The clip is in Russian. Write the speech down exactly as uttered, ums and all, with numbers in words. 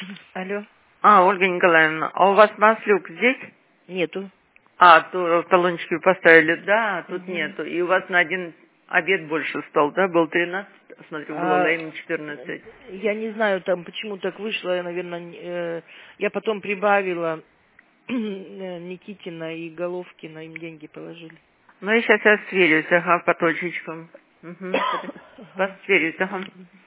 Алло. А, Ольга Николаевна, а у вас маслюк здесь? Нету. А, то талончики вы поставили, да, тут Угу. нету. И у вас на один обед больше стал, да? Был тринадцать, смотрю, было А, лейм четырнадцать. я не знаю, там почему так вышло, я, наверное, э, я потом прибавила э, Никитина и Головкина, им деньги положили. Ну, я сейчас я сверюсь, ага, по точечкам. Угу. Ага. Посверюсь, ага.